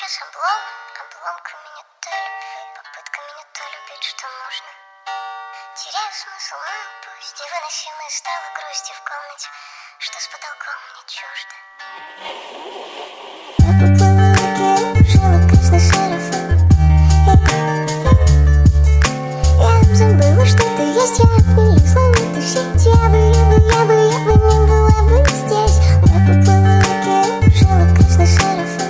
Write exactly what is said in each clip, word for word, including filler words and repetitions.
сейчас облом, обломками не той любви, попытками не то любить, что нужно. Теряю смысл, ну пусть невыносимой стала грусти в комнате, что с потолком мне чуждо. Я поплыла в реке, жила красный сарафан. Я забыла, что ты есть, я вылезла в эту сеть. Я бы, я бы, я бы, я бы не была бы здесь. Я поплыла в реке, жила красный сарафан.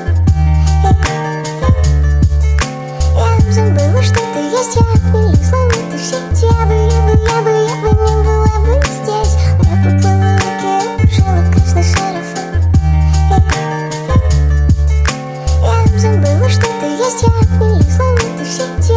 Я забыла, что ты есть, я вылезла в эту сеть. Я бы, я бы, я бы, я бы не была бы здесь. Я поплыла в реке, жила красный сарафан. Я забыла, что ты есть, я вылезла в эту сеть.